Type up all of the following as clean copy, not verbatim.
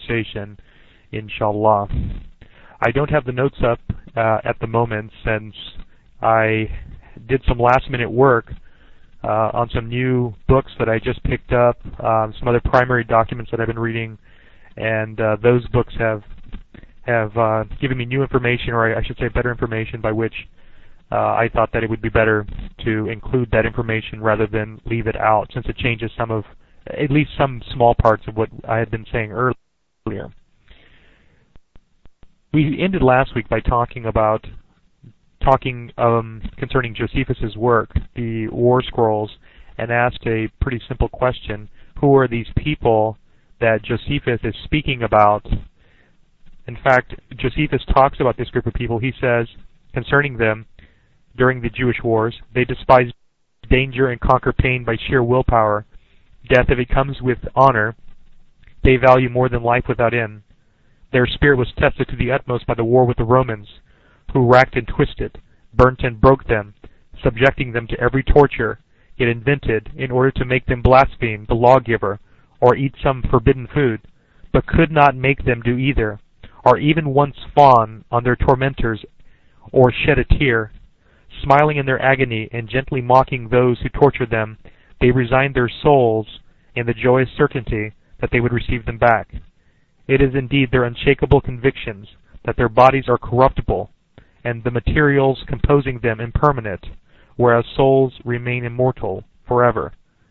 conversation, inshallah. I don't have the notes up at the moment since I did some last-minute work on some new books that I just picked up, some other primary documents that I've been reading, and those books have given me new information, or I should say better information, by which I thought that it would be better to include that information rather than leave it out, since it changes at least some small parts of what I had been saying earlier. We ended last week by talking concerning Josephus's work, the War Scrolls, and asked a pretty simple question: who are these people that Josephus is speaking about? In fact, Josephus talks about this group of people. He says concerning them during the Jewish wars, they despise danger and conquer pain by sheer willpower. Death, if it comes with honor, they value more than life without end. Their spirit was tested to the utmost by the war with the Romans, who racked and twisted, burnt and broke them, subjecting them to every torture, yet invented in order to make them blaspheme the lawgiver, or eat some forbidden food, but could not make them do either, or even once fawn on their tormentors, or shed a tear. Smiling in their agony and gently mocking those who tortured them, they resigned their souls in the joyous certainty that they would receive them back. It is indeed their unshakable convictions that their bodies are corruptible, and the materials composing them impermanent, whereas souls remain immortal forever.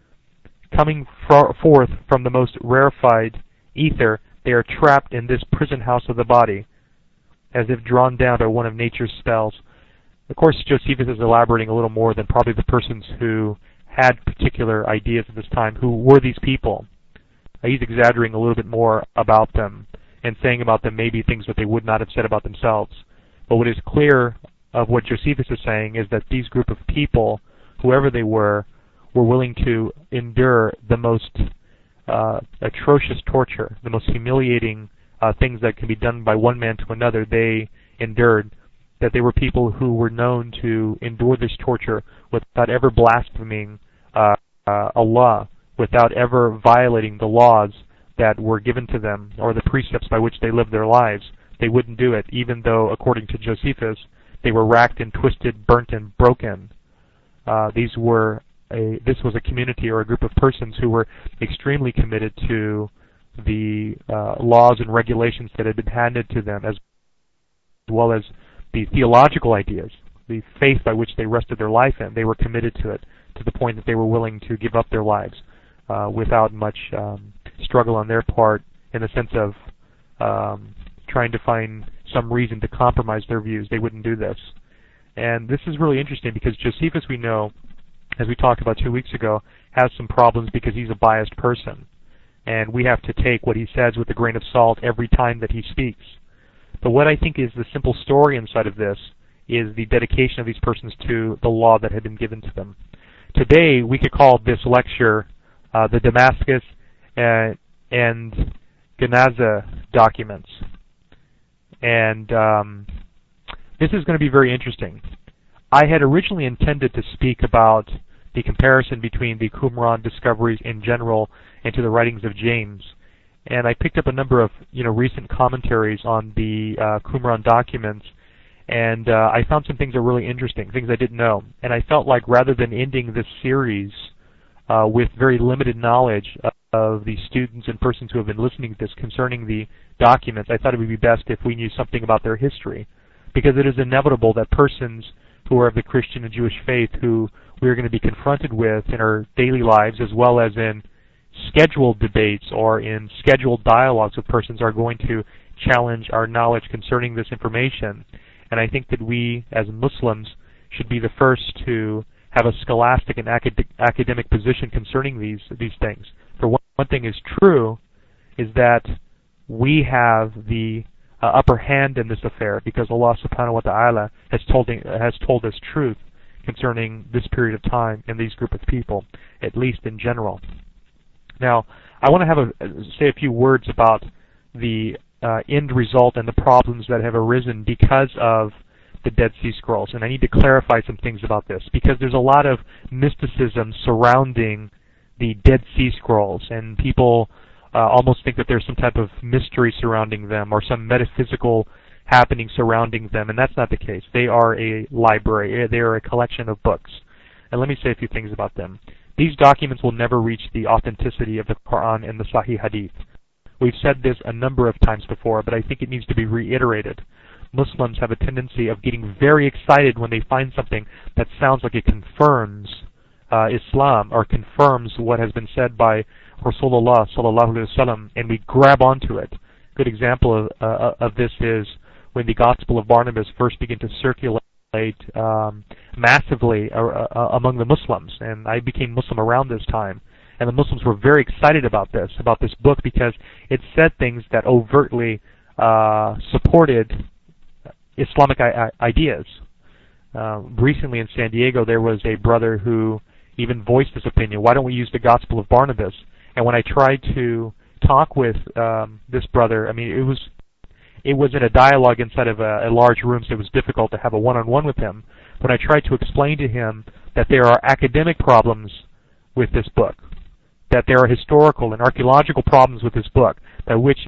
Coming forth from the most rarefied ether, they are trapped in this prison house of the body, as if drawn down by one of nature's spells. Of course, Josephus is elaborating a little more than probably the persons who had particular ideas at this time. Who were these people? He's exaggerating a little bit more about them and saying about them maybe things that they would not have said about themselves. But what is clear of what Josephus is saying is that these group of people, whoever they were willing to endure the most atrocious torture, the most humiliating things that can be done by one man to another. They endured. That they were people who were known to endure this torture without ever blaspheming Allah, without ever violating the laws that were given to them or the precepts by which they lived their lives. They wouldn't do it, even though, according to Josephus, they were racked and twisted, burnt and broken. This was a community or a group of persons who were extremely committed to the laws and regulations that had been handed to them, as well as the theological ideas, the faith by which they rested their life in. They were committed to it to the point that they were willing to give up their lives without much struggle on their part, in the sense of trying to find some reason to compromise their views. They wouldn't do this. And this is really interesting because Josephus, we know, as we talked about 2 weeks ago, has some problems because he's a biased person. And we have to take what he says with a grain of salt every time that he speaks. But what I think is the simple story inside of this is the dedication of these persons to the law that had been given to them. Today, we could call this lecture the Damascus and Geniza documents. And this is going to be very interesting. I had originally intended to speak about the comparison between the Qumran discoveries in general and to the writings of James. And I picked up a number of recent commentaries on the Qumran documents, and I found some things that were really interesting, things I didn't know. And I felt like rather than ending this series with very limited knowledge of the students and persons who have been listening to this concerning the documents, I thought it would be best if we knew something about their history, because it is inevitable that persons who are of the Christian and Jewish faith, who we are going to be confronted with in our daily lives, as well as in scheduled debates or in scheduled dialogues with persons, are going to challenge our knowledge concerning this information. And I think that we, as Muslims, should be the first to have a scholastic and academic position concerning these things. For one thing is true, is that we have the upper hand in this affair, because Allah subhanahu wa ta'ala has told us truth concerning this period of time and these group of people, at least in general. Now, I want to say a few words about the end result and the problems that have arisen because of the Dead Sea Scrolls. And I need to clarify some things about this, because there's a lot of mysticism surrounding the Dead Sea Scrolls, and people almost think that there's some type of mystery surrounding them or some metaphysical happening surrounding them, and that's not the case. They are a library. They are a collection of books. And let me say a few things about them. These documents will never reach the authenticity of the Quran and the Sahih Hadith. We've said this a number of times before, but I think it needs to be reiterated. Muslims have a tendency of getting very excited when they find something that sounds like it confirms Islam or confirms what has been said by Rasulullah sallallahu alaihi wasallam, and we grab onto it. A good example of this is when the Gospel of Barnabas first began to circulate massively among the Muslims, and I became Muslim around this time. And the Muslims were very excited about this book, because it said things that overtly supported Islamic ideas. Recently in San Diego, there was a brother who even voiced his opinion, why don't we use the Gospel of Barnabas? And when I tried to talk with this brother, I mean, it was in a dialogue inside of a large room, so it was difficult to have a one-on-one with him. When I tried to explain to him that there are academic problems with this book, that there are historical and archaeological problems with this book, that which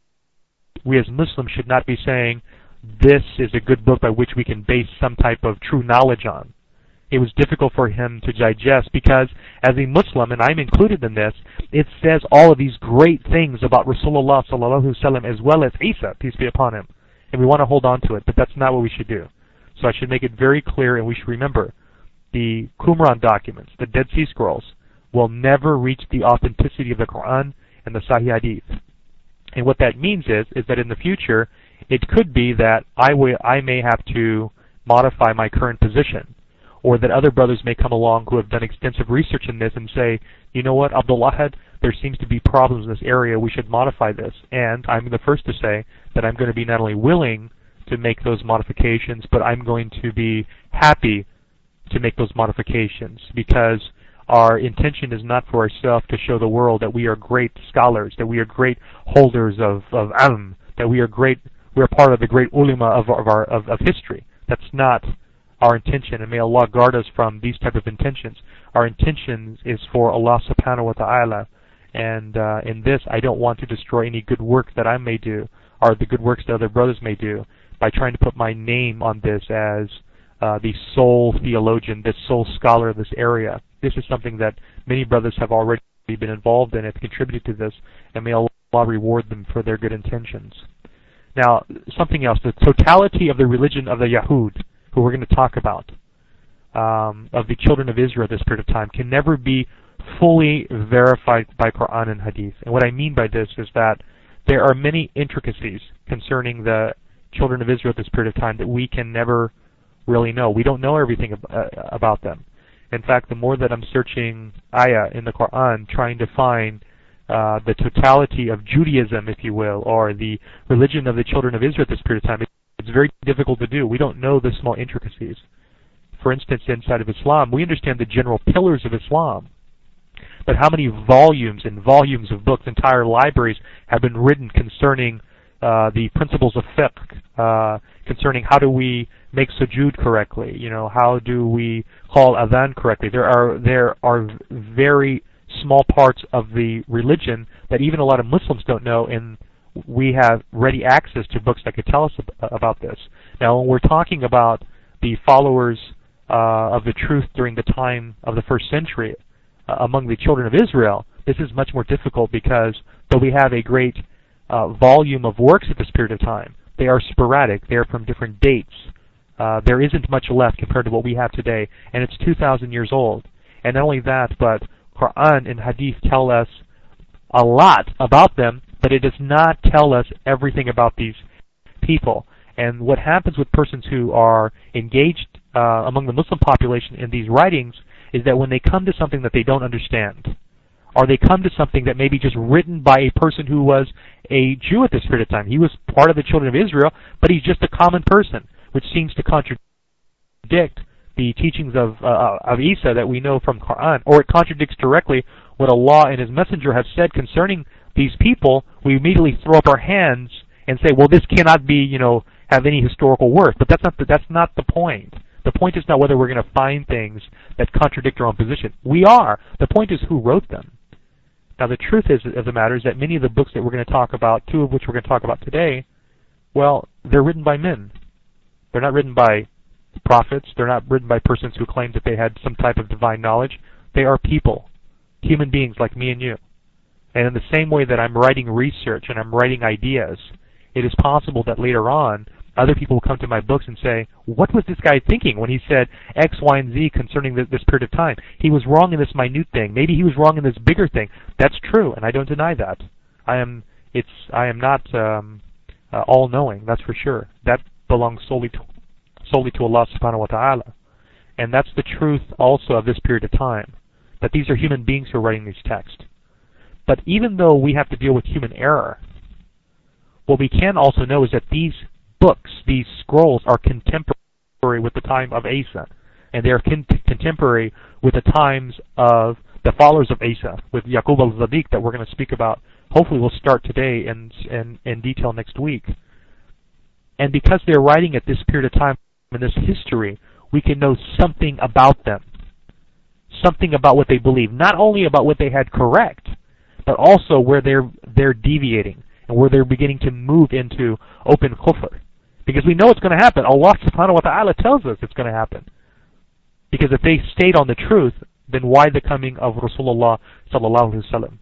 we as Muslims should not be saying, this is a good book by which we can base some type of true knowledge on. It was difficult for him to digest because, as a Muslim, and I'm included in this, it says all of these great things about Rasulullah sallallahu alaihi wasallam as well as Isa, peace be upon him. And we want to hold on to it, but that's not what we should do. So I should make it very clear, and we should remember, the Qumran documents, the Dead Sea Scrolls, will never reach the authenticity of the Quran and the Sahih Hadith. And what that means is that in the future, it could be that I may have to modify my current position, or that other brothers may come along who have done extensive research in this and say, you know what, Abdul-Ahad, there seems to be problems in this area, we should modify this. And I'm the first to say that I'm going to be not only willing to make those modifications, but I'm going to be happy to make those modifications, because our intention is not for ourselves to show the world that we are great scholars, that we are great holders of ilm, that we are part of the great ulama of history. That's not our intention, and may Allah guard us from these type of intentions. Our intention is for Allah subhanahu wa ta'ala, and in this I don't want to destroy any good work that I may do, or the good works that other brothers may do, by trying to put my name on this as the sole theologian, the sole scholar of this area. This is something that many brothers have already been involved in, have contributed to this, and may Allah reward them for their good intentions. Now, something else, the totality of the religion of the Yahud, who we're going to talk about, of the children of Israel at this period of time, can never be fully verified by Quran and Hadith. And what I mean by this is that there are many intricacies concerning the children of Israel at this period of time that we can never really know. We don't know everything about them. In fact, the more that I'm searching ayah in the Quran, trying to find the totality of Judaism, if you will, or the religion of the children of Israel at this period of time, it's very difficult to do. We don't know the small intricacies. For instance, inside of Islam, we understand the general pillars of Islam. But how many volumes and volumes of books, entire libraries, have been written concerning the principles of fiqh, concerning how do we make sujood correctly, how do we call adhan correctly. There are very small parts of the religion that even a lot of Muslims don't know, and we have ready access to books that could tell us about this. Now, when we're talking about the followers of the truth during the time of the first century among the children of Israel, this is much more difficult because though we have a great volume of works at this period of time, they are sporadic. They are from different dates. There isn't much left compared to what we have today, and it's 2,000 years old. And not only that, but Quran and Hadith tell us a lot about them, but it does not tell us everything about these people. And what happens with persons who are engaged among the Muslim population in these writings is that when they come to something that they don't understand, or they come to something that may be just written by a person who was a Jew at this period of time. He was part of the children of Israel, but he's just a common person, which seems to contradict the teachings of Isa that we know from Quran, or it contradicts directly what Allah and His Messenger have said concerning these people. We immediately throw up our hands and say, well, this cannot be, have any historical worth. But that's not the point. The point is not whether we're going to find things that contradict our own position. We are. The point is who wrote them. Now the truth of the matter is that many of the books that we're going to talk about, two of which we're going to talk about today, well, they're written by men. They're not written by prophets. They're not written by persons who claim that they had some type of divine knowledge. They are people, human beings like me and you. And in the same way that I'm writing research and I'm writing ideas, it is possible that later on, other people will come to my books and say, what was this guy thinking when he said X, Y, and Z concerning this period of time? He was wrong in this minute thing. Maybe he was wrong in this bigger thing. That's true, and I don't deny that. I am not all-knowing, that's for sure. That belongs solely to Allah subhanahu wa ta'ala. And that's the truth also of this period of time, that these are human beings who are writing these texts. But even though we have to deal with human error, what we can also know is that these books, these scrolls, are contemporary with the time of Isa. And they are contemporary with the times of the followers of Isa, with Yaqub al-Sadiq that we're going to speak about. Hopefully we'll start today and in detail next week. And because they're writing at this period of time in this history, we can know something about them. Something about what they believe. Not only about what they had correct, but also where they're deviating and where they're beginning to move into open kufr. Because we know it's going to happen. Allah subhanahu wa ta'ala tells us it's going to happen. Because if they stayed on the truth, then why the coming of Rasulullah sallallahu alaihi wasallam?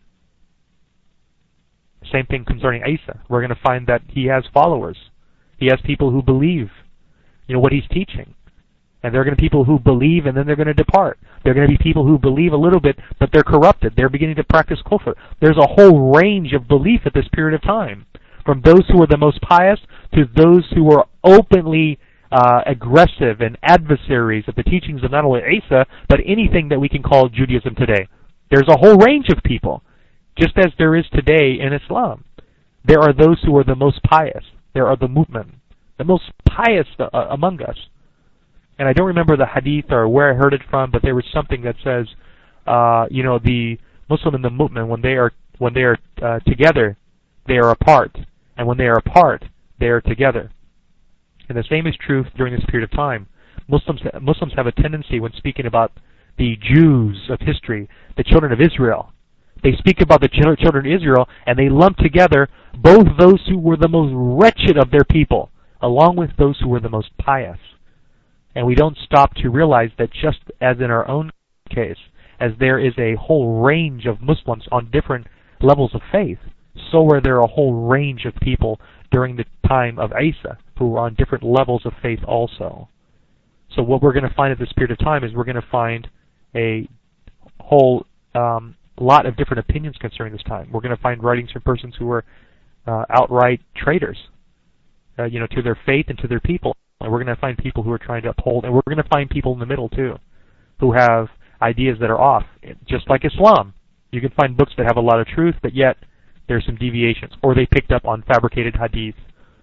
Same thing concerning Isa. We're going to find that he has followers. He has people who believe, what he's teaching. And there are going to be people who believe and then they're going to depart. There are going to be people who believe a little bit, but they're corrupted. They're beginning to practice kufr. There's a whole range of belief at this period of time. From those who are the most pious to those who are openly aggressive and adversaries of the teachings of not only Isa, but anything that we can call Judaism today. There's a whole range of people, just as there is today in Islam. There are those who are the most pious. There are the mu'min, the most pious among us. And I don't remember the hadith or where I heard it from, but there was something that says, the Muslim and the mu'min, when they are together, they are apart, and when they are apart, they are together. And the same is true during this period of time. Muslims have a tendency, when speaking about the Jews of history, the children of Israel, they speak about the children of Israel, and they lump together both those who were the most wretched of their people, along with those who were the most pious. And we don't stop to realize that just as in our own case, as there is a whole range of Muslims on different levels of faith, so are there a whole range of people during the time of Isa who were on different levels of faith also. So what we're going to find at this period of time is we're going to find a whole lot of different opinions concerning this time. We're going to find writings from persons who were outright traitors, to their faith and to their people. And we're going to find people who are trying to uphold, and we're going to find people in the middle too, who have ideas that are off, just like Islam. You can find books that have a lot of truth, but yet there's some deviations, or they picked up on fabricated hadith,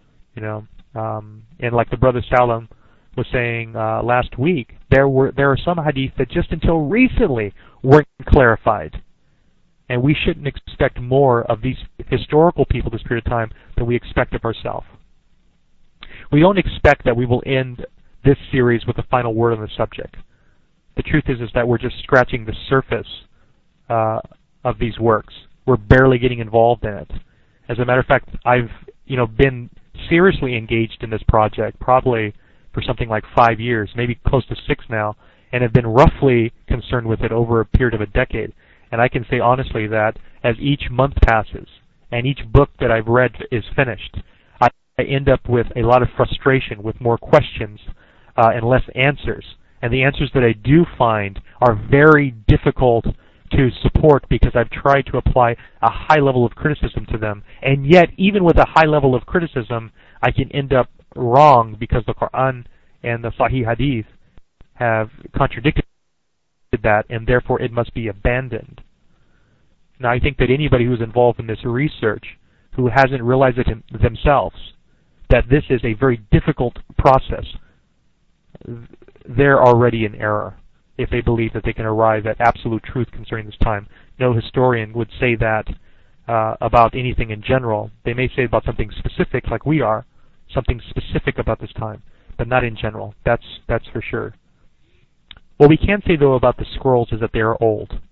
and like the brother Salam was saying last week, there are some hadith that just until recently weren't clarified, and we shouldn't expect more of these historical people this period of time than we expect of ourselves. We don't expect that we will end this series with a final word on the subject. The truth is that we're just scratching the surface of these works. We're barely getting involved in it. As a matter of fact, I've been seriously engaged in this project probably for something like 5 years, maybe close to 6 now, and have been roughly concerned with it over a period of a decade. And I can say honestly that as each month passes and each book that I've read is finished, I end up with a lot of frustration, with more questions and less answers. And the answers that I do find are very difficult to support because I've tried to apply a high level of criticism to them. And yet, even with a high level of criticism, I can end up wrong because the Quran and the Sahih Hadith have contradicted that, and therefore it must be abandoned. Now, I think that anybody who's involved in this research who hasn't realized it themselves, that this is a very difficult process, they're already in error if they believe that they can arrive at absolute truth concerning this time. No historian would say that about anything in general. They may say about something specific, like we are, something specific about this time, but not in general. That's for sure. What we can say, though, about the scrolls is that they are old.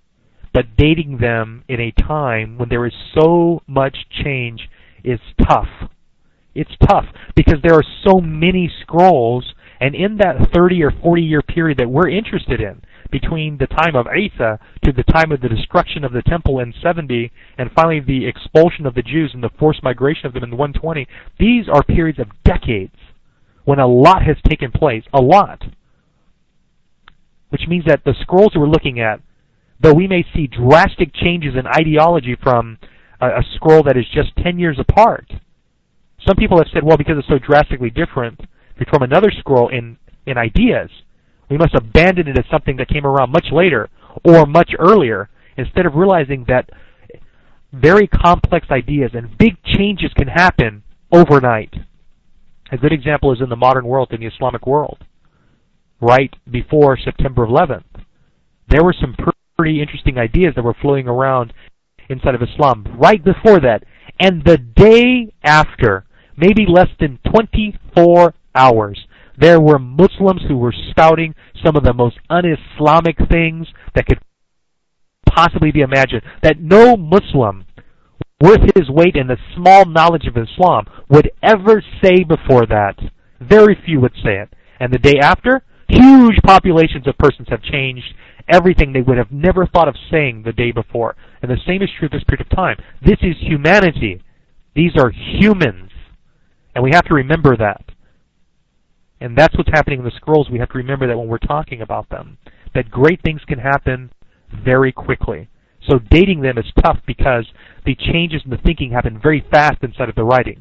but dating them in a time when there is so much change is tough. It's tough because there are so many scrolls, and in that 30 or 40 year period that we're interested in, between the time of Asa to the time of the destruction of the temple in 70, and finally the expulsion of the Jews and the forced migration of them in 120, these are periods of decades when a lot has taken place, a lot. Which means that the scrolls we're looking at, though we may see drastic changes in ideology from a scroll that is just 10 years apart, some people have said, well, because it's so drastically different from another scroll in ideas, we must abandon it as something that came around much later or much earlier, instead of realizing that very complex ideas and big changes can happen overnight. A good example is in the modern world, in the Islamic world. Right before September 11th, there were some pretty interesting ideas that were floating around inside of Islam right before that. And the day after, maybe less than 24 hours, there were Muslims who were spouting some of the most un-Islamic things that could possibly be imagined, that no Muslim worth his weight in the small knowledge of Islam would ever say before that. Very few would say it. And the day after, huge populations of persons have changed everything they would have never thought of saying the day before. And the same is true at this period of time. This is humanity. These are humans. And we have to remember that. And that's what's happening in the scrolls. We have to remember that when we're talking about them, that great things can happen very quickly. So dating them is tough because the changes in the thinking happen very fast inside of the writings.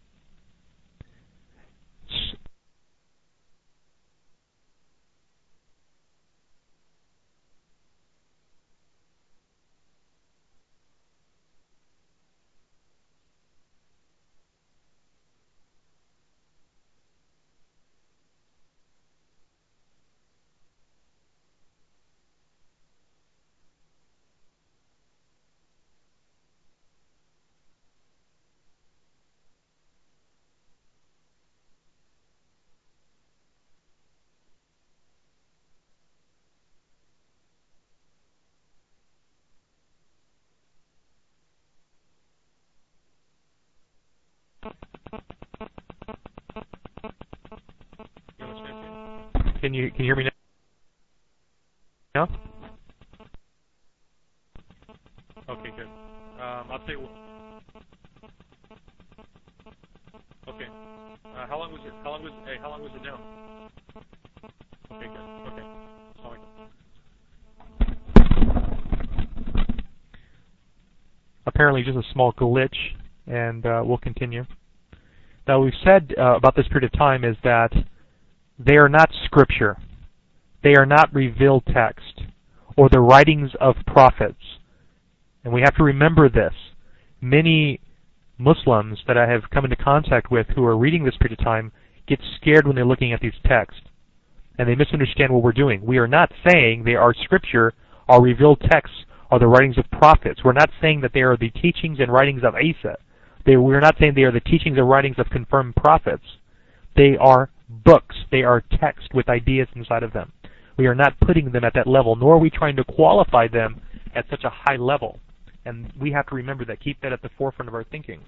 Can you hear me now? Okay, good. I'll tell you. Okay. How long was it? How long was it now? Okay, good. Okay. Apparently, just a small glitch, and we'll continue. Now, we've said about this period of time is that they are not scripture. They are not revealed text or the writings of prophets. And we have to remember this. Many Muslims that I have come into contact with who are reading this period of time get scared when they're looking at these texts. And they misunderstand what we're doing. We are not saying they are scripture or revealed texts or the writings of prophets. We're not saying that they are the teachings and writings of Asa. We're not saying they are the teachings and writings of confirmed prophets. They are books. They are text with ideas inside of them. We are not putting them at that level, nor are we trying to qualify them at such a high level. And we have to remember that, keep that at the forefront of our thinking.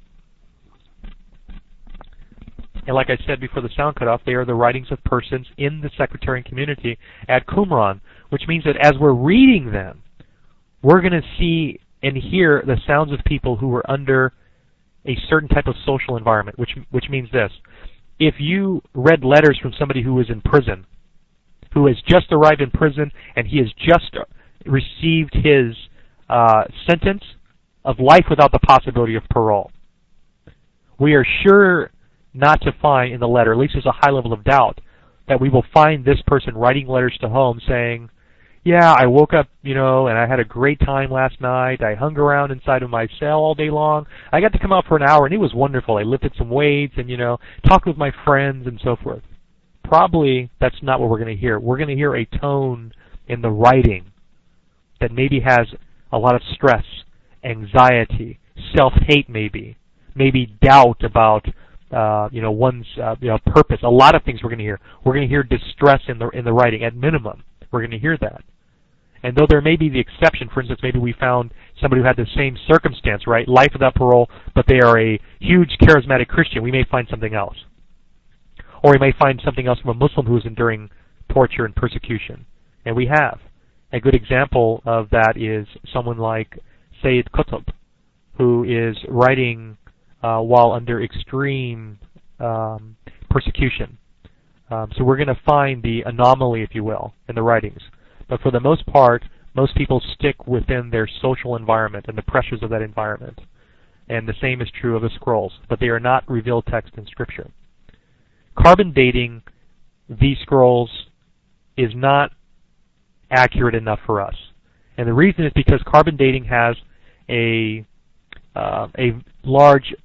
And like I said before the sound cut off, they are the writings of persons in the sectarian community at Qumran, which means that as we're reading them, we're going to see and hear the sounds of people who were under a certain type of social environment, which means this. If you read letters from somebody who is in prison, who has just arrived in prison, and he has just received his sentence of life without the possibility of parole, we are sure not to find in the letter, at least there's a high level of doubt, that we will find this person writing letters to home saying, yeah, I woke up, and I had a great time last night. I hung around inside of my cell all day long. I got to come out for an hour, and it was wonderful. I lifted some weights and, talked with my friends and so forth. Probably that's not what we're going to hear. We're going to hear a tone in the writing that maybe has a lot of stress, anxiety, self-hate maybe doubt about one's purpose. A lot of things we're going to hear. We're going to hear distress in the writing at minimum. We're going to hear that. And though there may be the exception, for instance, maybe we found somebody who had the same circumstance, right, life without parole, but they are a huge charismatic Christian, we may find something else. Or we may find something else from a Muslim who is enduring torture and persecution. And we have. A good example of that is someone like Sayyid Qutb, who is writing while under extreme persecution. So we're going to find the anomaly, if you will, in the writings. But for the most part, most people stick within their social environment and the pressures of that environment. And the same is true of the scrolls, but they are not revealed text in Scripture. Carbon dating these scrolls is not accurate enough for us. And the reason is because carbon dating has a large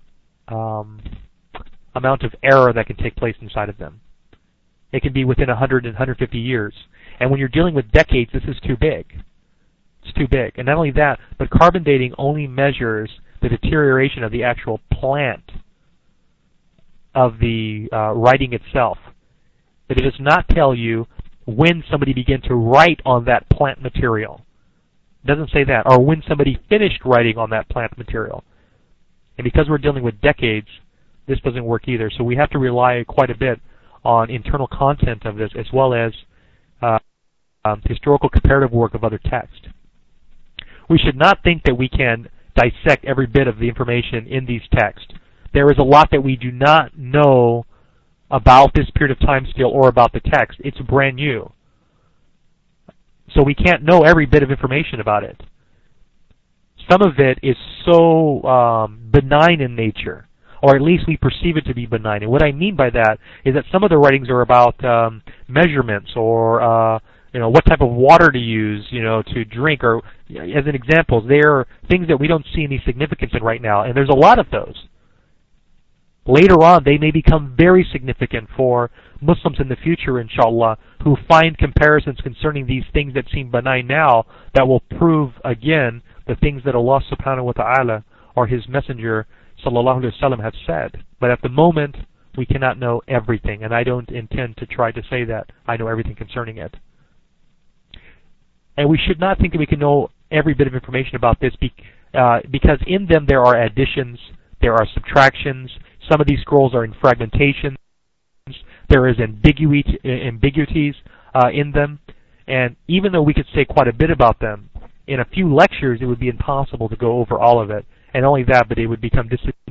amount of error that can take place inside of them. It can be within 100 and 150 years. And when you're dealing with decades, this is too big. It's too big. And not only that, but carbon dating only measures the deterioration of the actual plant of the writing itself. But it does not tell you when somebody began to write on that plant material. It doesn't say that. Or when somebody finished writing on that plant material. And because we're dealing with decades, this doesn't work either. So we have to rely quite a bit on internal content of this, as well as historical comparative work of other texts. We should not think that we can dissect every bit of the information in these texts. There is a lot that we do not know about this period of time still or about the text. It's brand new. So we can't know every bit of information about it. Some of it is so benign in nature, or at least we perceive it to be benign. And what I mean by that is that some of the writings are about measurements or what type of water to use, to drink, or as an example, there are things that we don't see any significance in right now, and there's a lot of those. Later on, they may become very significant for Muslims in the future, inshallah, who find comparisons concerning these things that seem benign now that will prove, again, the things that Allah subhanahu wa ta'ala or His Messenger sallallahu alaihi wasallam have said. But at the moment, we cannot know everything, and I don't intend to try to say that I know everything concerning it. And we should not think that we can know every bit of information about this because in them there are additions, there are subtractions. Some of these scrolls are in fragmentations. There is ambiguities in them. And even though we could say quite a bit about them, in a few lectures it would be impossible to go over all of it. And only that, but it would become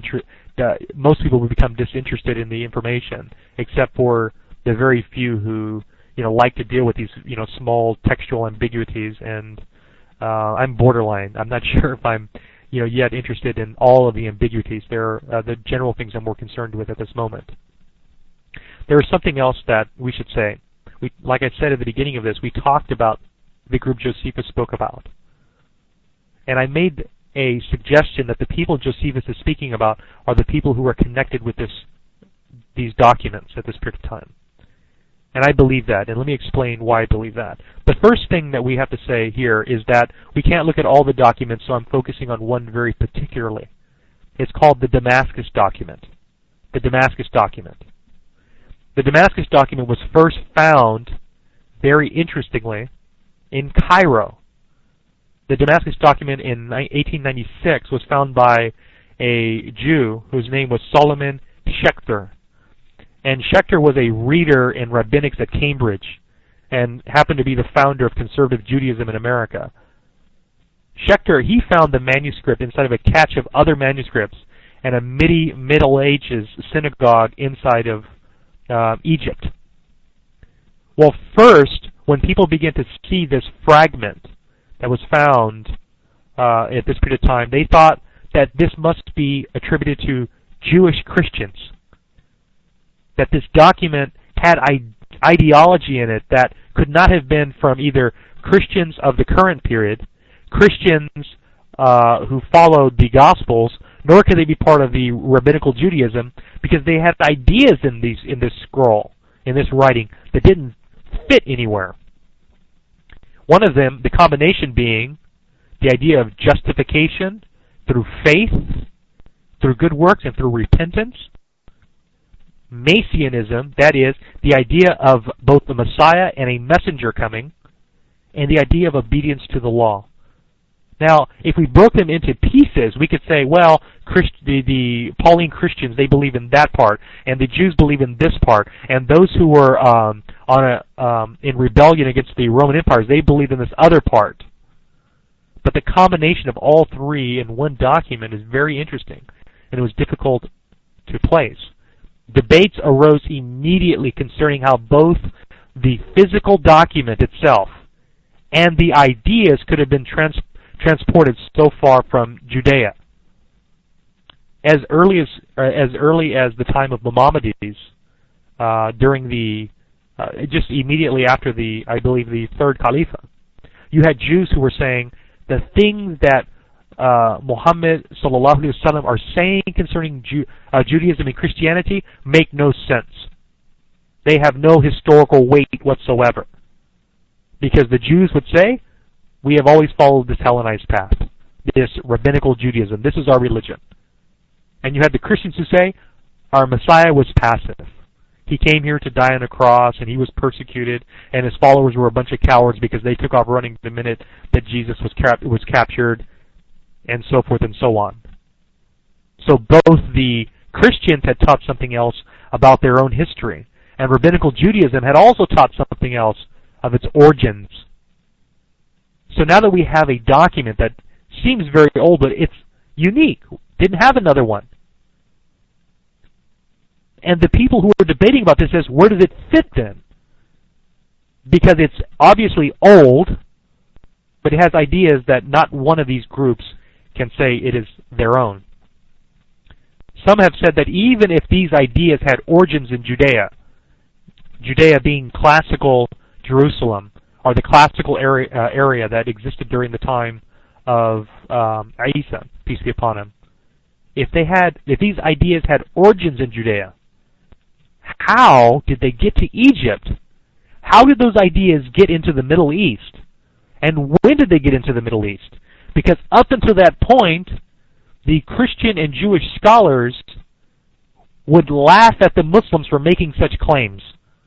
most people would become disinterested in the information, except for the very few who like to deal with these small textual ambiguities. And I'm borderline. I'm not sure if I'm yet interested in all of the ambiguities. There are the general things I'm more concerned with at this moment. There is something else that we should say. Like I said at the beginning of this, we talked about the group Josephus spoke about. And I made a suggestion that the people Josephus is speaking about are the people who are connected with these documents at this period of time. And I believe that, and let me explain why I believe that. The first thing that we have to say here is that we can't look at all the documents, so I'm focusing on one very particularly. It's called the Damascus document. The Damascus document. The Damascus document was first found, very interestingly, in Cairo. The Damascus document in 1896 was found by a Jew whose name was Solomon Schechter. And Schechter was a reader in rabbinics at Cambridge and happened to be the founder of conservative Judaism in America. Schechter, he found the manuscript inside of a cache of other manuscripts in a Middle Ages synagogue inside of Egypt. Well, first, when people began to see this fragment that was found at this period of time, they thought that this must be attributed to Jewish Christians. That this document had ideology in it that could not have been from either Christians of the current period, Christians who followed the Gospels, nor could they be part of the rabbinical Judaism, because they had ideas in this scroll, in this writing, that didn't fit anywhere. One of them, the combination being the idea of justification through faith, through good works, and through repentance. Messianism, that is, the idea of both the Messiah and a messenger coming. and the idea of obedience to the law. Now, if we broke them into pieces, we could say, well, the Pauline Christians, they believe in that part, and the Jews believe in this part, and those who were in rebellion against the Roman empires, they believe in this other part. But the combination of all three in one document is very interesting, and it was difficult to place. Debates arose immediately concerning how both the physical document itself and the ideas could have been transported so far from Judea. As early as the time of Maimonides, during the just immediately after I believe the third Caliph, you had Jews who were saying the things that Muhammad sallallahu alaihi wasallam are saying concerning Judaism and Christianity make no sense. They have no historical weight whatsoever, because the Jews would say, we have always followed this Hellenized path, this rabbinical Judaism. This is our religion. And you had the Christians who say, our Messiah was passive. He came here to die on a cross, and he was persecuted, and his followers were a bunch of cowards because they took off running the minute that Jesus was captured, and so forth and so on. So both the Christians had taught something else about their own history, and rabbinical Judaism had also taught something else of its origins. So now that we have a document that seems very old, but it's unique, didn't have another one. And the people who are debating about this says, where does it fit then? Because it's obviously old, but it has ideas that not one of these groups can say it is their own. Some have said that even if these ideas had origins in Judea, Judea being classical Jerusalem, or the classical area that existed during the time of Isa, peace be upon him. If these ideas had origins in Judea, how did they get to Egypt? How did those ideas get into the Middle East? And when did they get into the Middle East? Because up until that point, the Christian and Jewish scholars would laugh at the Muslims for making such claims.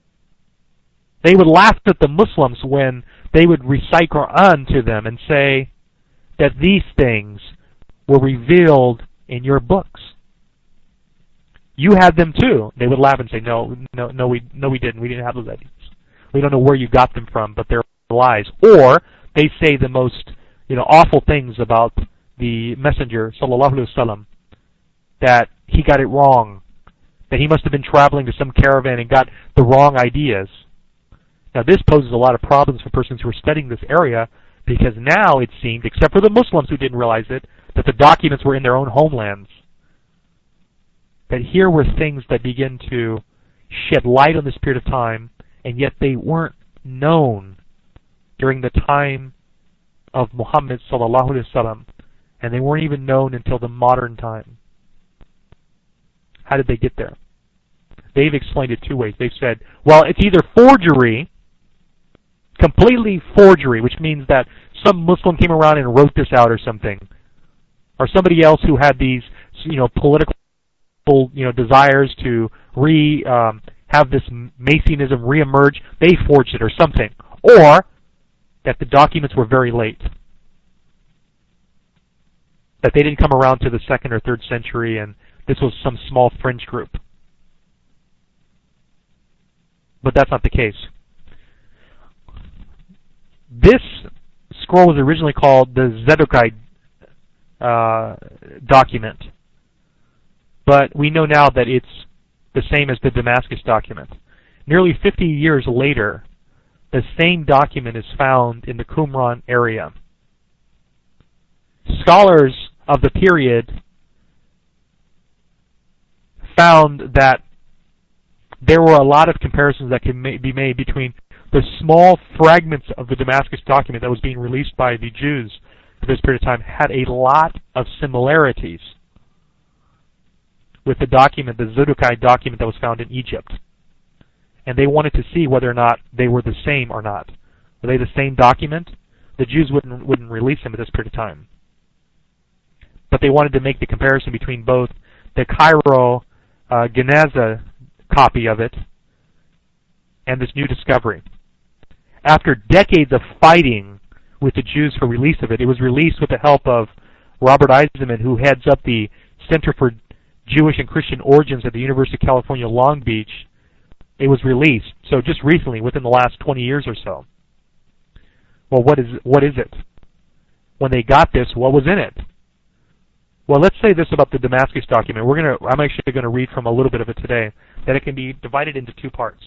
They would laugh at the Muslims when they would recite Quran to them and say that these things were revealed in your books. You had them too. They would laugh and say, no, we didn't. We didn't have those ideas. We don't know where you got them from, but they're lies. Or they say the most awful things about the Messenger sallallahu alaihi wasallam, that he got it wrong, that he must have been traveling to some caravan and got the wrong ideas. Now this poses a lot of problems for persons who are studying this area, because now it seemed, except for the Muslims who didn't realize it, that the documents were in their own homelands. That here were things that begin to shed light on this period of time, and yet they weren't known during the time of Muhammad sallallahu alaihi wasallam, and they weren't even known until the modern time. How did they get there? They've explained it two ways. They've said, well, it's either forgery, completely forgery, which means that some Muslim came around and wrote this out or something, or somebody else who had these, political, desires to have this Messianism reemerge, they forged it or something, or that the documents were very late, that they didn't come around to the 2nd or 3rd century, and this was some small fringe group. But that's not the case. This scroll was originally called the Zedekiah document, but we know now that it's the same as the Damascus document. Nearly 50 years later, the same document is found in the Qumran area. Scholars of the period found that there were a lot of comparisons that can be made between the small fragments of the Damascus document that was being released by the Jews at this period of time had a lot of similarities with the document, the Zedekiah document that was found in Egypt. And they wanted to see whether or not they were the same or not. Were they the same document? The Jews wouldn't release them at this period of time. But they wanted to make the comparison between both the Cairo Geniza copy of it and this new discovery. after decades of fighting with the Jews for release of it, it was released with the help of Robert Eisenman, who heads up the Center for Jewish and Christian Origins at the University of California, Long Beach. It was released, so just recently, within the last 20 years or so. Well, what is it? When they got this, what was in it? Well, let's say this about the Damascus document. I'm actually going to read from a little bit of it today, that it can be divided into two parts.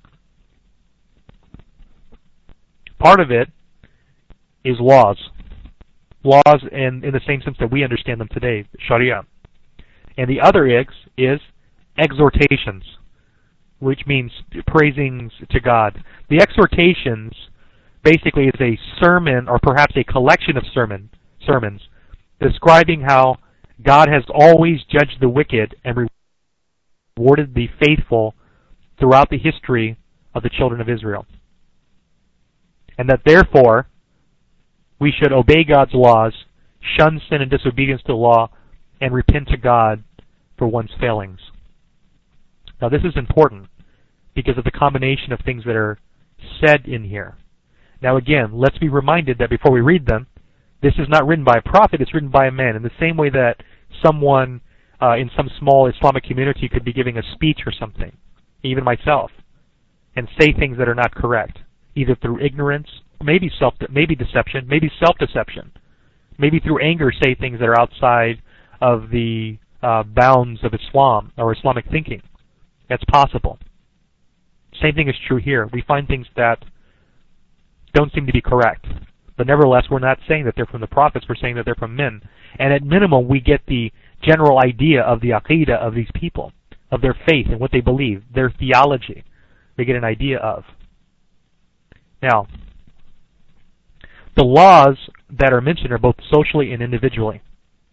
Part of it is laws. Laws in the same sense that we understand them today, Sharia. And the other is exhortations, which means praisings to God. The exhortations basically is a sermon, or perhaps a collection of sermons, describing how God has always judged the wicked and rewarded the faithful throughout the history of the children of Israel. And that therefore, we should obey God's laws, shun sin and disobedience to the law, and repent to God for one's failings. Now this is important because of the combination of things that are said in here. Now again, let's be reminded that before we read them, this is not written by a prophet, it's written by a man. In the same way that someone in some small Islamic community could be giving a speech or something, even myself, and say things that are not correct, either through ignorance, maybe deception, maybe self-deception, maybe through anger say things that are outside of the bounds of Islam or Islamic thinking. That's possible. Same thing is true here. We find things that don't seem to be correct. But nevertheless, we're not saying that they're from the prophets, we're saying that they're from men. And at minimum, we get the general idea of the aqidah of these people, of their faith and what they believe, their theology. We get an idea of. Now, the laws that are mentioned are both socially and individually.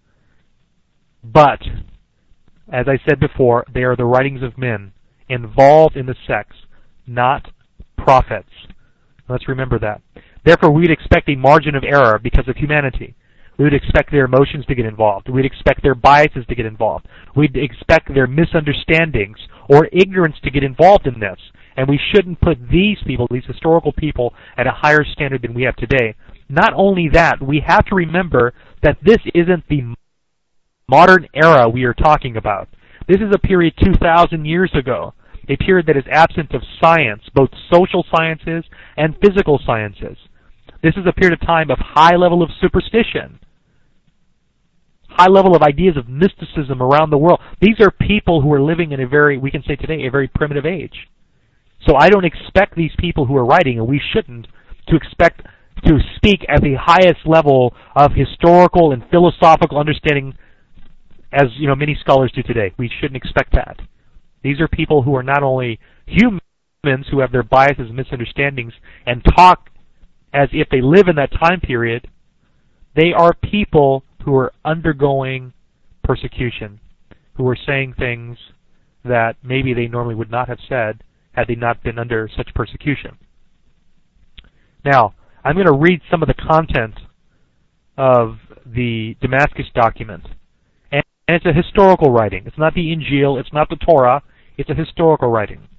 But, as I said before, they are the writings of men involved in the sects, not prophets. Let's remember that. Therefore, we would expect a margin of error because of humanity. We would expect their emotions to get involved. We'd expect their biases to get involved. We'd expect their misunderstandings or ignorance to get involved in this. And we shouldn't put these people, these historical people, at a higher standard than we have today. Not only that, we have to remember that this isn't the modern era we are talking about. This is a period 2,000 years ago, a period that is absent of science, both social sciences and physical sciences. This is a period of time of high level of superstition, high level of ideas of mysticism around the world. These are people who are living in a very, we can say today, a very primitive age. So I don't expect these people who are writing, and we shouldn't, to expect to speak at the highest level of historical and philosophical understanding as many scholars do today. We shouldn't expect that. These are people who are not only humans who have their biases and misunderstandings and talk as if they live in that time period. They are people who are undergoing persecution, who are saying things that maybe they normally would not have said had they not been under such persecution. Now, I'm going to read some of the content of the Damascus document. And it's a historical writing. It's not the Injil, it's not the Torah, it's a historical writing.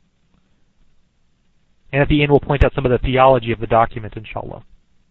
And at the end we'll point out some of the theology of the document, inshallah.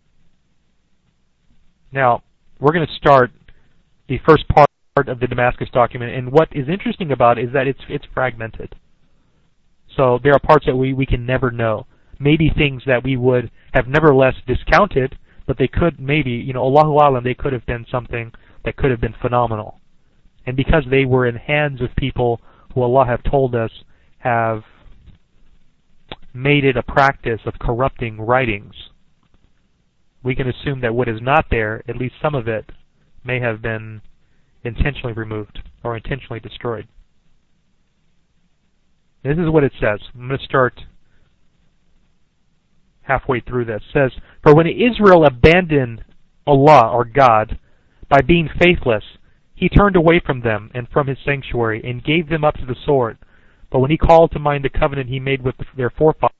Now, we're going to start the first part of the Damascus document, and what is interesting about it is that it's fragmented. So there are parts that we can never know. Maybe things that we would have nevertheless discounted, but they could maybe, Allahu Alam, they could have been something that could have been phenomenal. And because they were in hands of people who Allah have told us have made it a practice of corrupting writings, we can assume that what is not there, at least some of it, may have been intentionally removed or intentionally destroyed. This is what it says. I'm going to start halfway through this. It says, "For when Israel abandoned Allah, or God, by being faithless, He turned away from them and from His sanctuary and gave them up to the sword. But when He called to mind the covenant He made with their forefathers,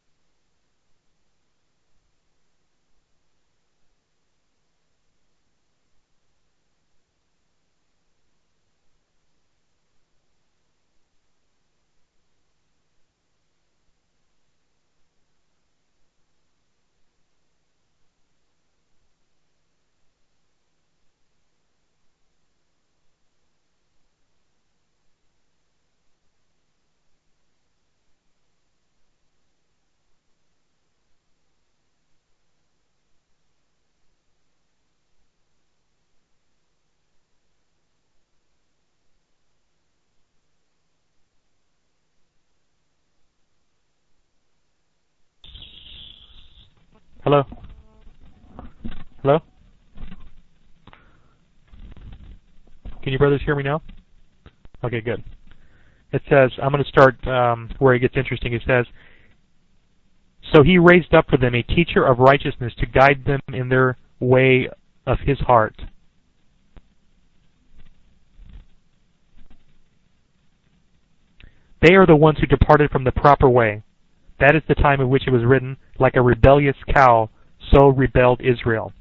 Hello? Hello? Can you brothers hear me now? Okay, good. It says, I'm going to start where it gets interesting. It says, so he raised up for them a teacher of righteousness to guide them in their way of his heart. They are the ones who departed from the proper way. That is the time in which it was written, like a rebellious cow, so rebelled Israel.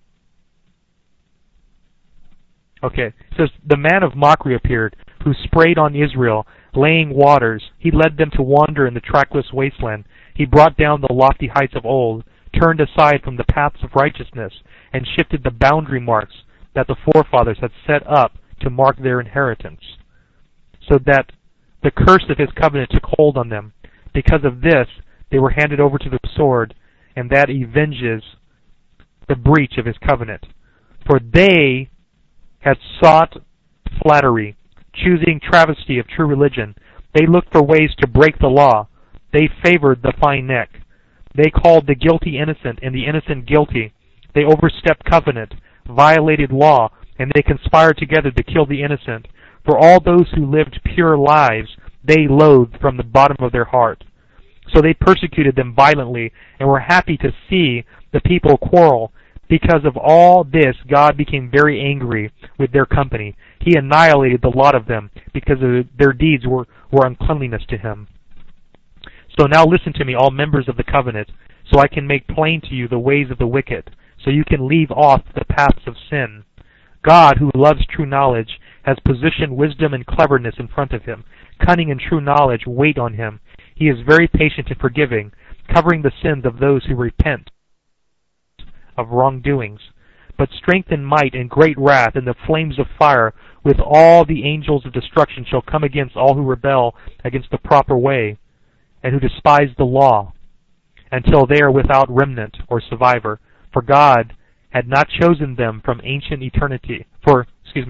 Okay, it says, the man of mockery appeared, who sprayed on Israel, laying waters. He led them to wander in the trackless wasteland. He brought down the lofty heights of old, turned aside from the paths of righteousness, and shifted the boundary marks that the forefathers had set up to mark their inheritance, so that the curse of his covenant took hold on them. Because of this, they were handed over to the sword, and that avenges the breach of his covenant. For they had sought flattery, choosing travesty of true religion. They looked for ways to break the law. They favored the fine neck. They called the guilty innocent and the innocent guilty. They overstepped covenant, violated law, and they conspired together to kill the innocent. For all those who lived pure lives, they loathed from the bottom of their heart. So they persecuted them violently and were happy to see the people quarrel. Because of all this, God became very angry with their company. He annihilated the lot of them because their deeds were uncleanliness to him. So now listen to me, all members of the covenant, so I can make plain to you the ways of the wicked, so you can leave off the paths of sin. God, who loves true knowledge, has positioned wisdom and cleverness in front of him. Cunning and true knowledge wait on him. He is very patient and forgiving, covering the sins of those who repent of wrongdoings. But strength and might and great wrath and the flames of fire with all the angels of destruction shall come against all who rebel against the proper way and who despise the law, until they are without remnant or survivor. For God had not chosen them from ancient eternity. For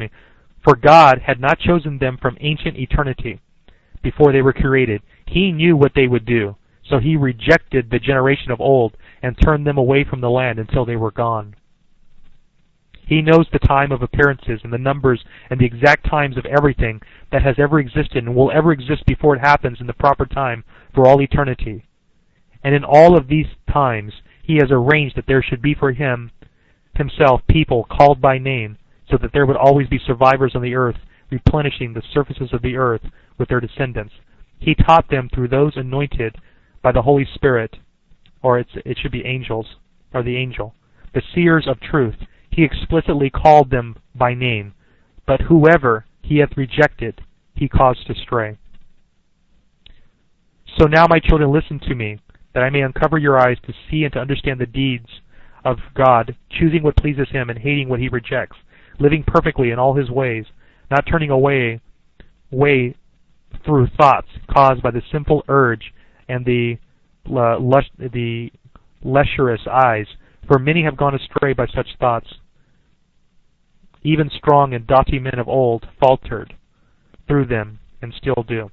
God had not chosen them from ancient eternity before they were created. He knew what they would do, so he rejected the generation of old and turned them away from the land until they were gone. He knows the time of appearances and the numbers and the exact times of everything that has ever existed and will ever exist before it happens in the proper time for all eternity. And in all of these times, he has arranged that there should be for himself people called by name, so that there would always be survivors on the earth, replenishing the surfaces of the earth with their descendants. He taught them through those anointed by the Holy Spirit, or it should be angels, or the angel, the seers of truth. He explicitly called them by name, but whoever he hath rejected, he caused to stray. So now, my children, listen to me, that I may uncover your eyes to see and to understand the deeds of God, choosing what pleases him and hating what he rejects, living perfectly in all his ways, not turning away through thoughts caused by the simple urge and the lecherous eyes, for many have gone astray by such thoughts. Even strong and doughty men of old faltered through them and still do.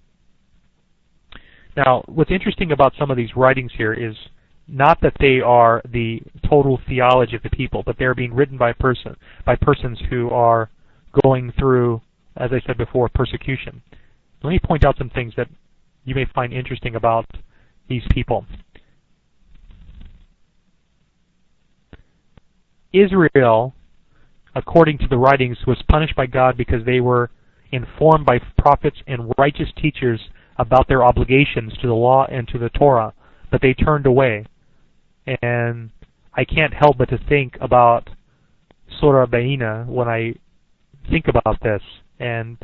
Now, what's interesting about some of these writings here is not that they are the total theology of the people, but they're being written by persons who are going through, as I said before, persecution. Let me point out some things that you may find interesting about these people. Israel, according to the writings, was punished by God because they were informed by prophets and righteous teachers about their obligations to the law and to the Torah, but they turned away. And I can't help but to think about Surah Baina when I think about this. And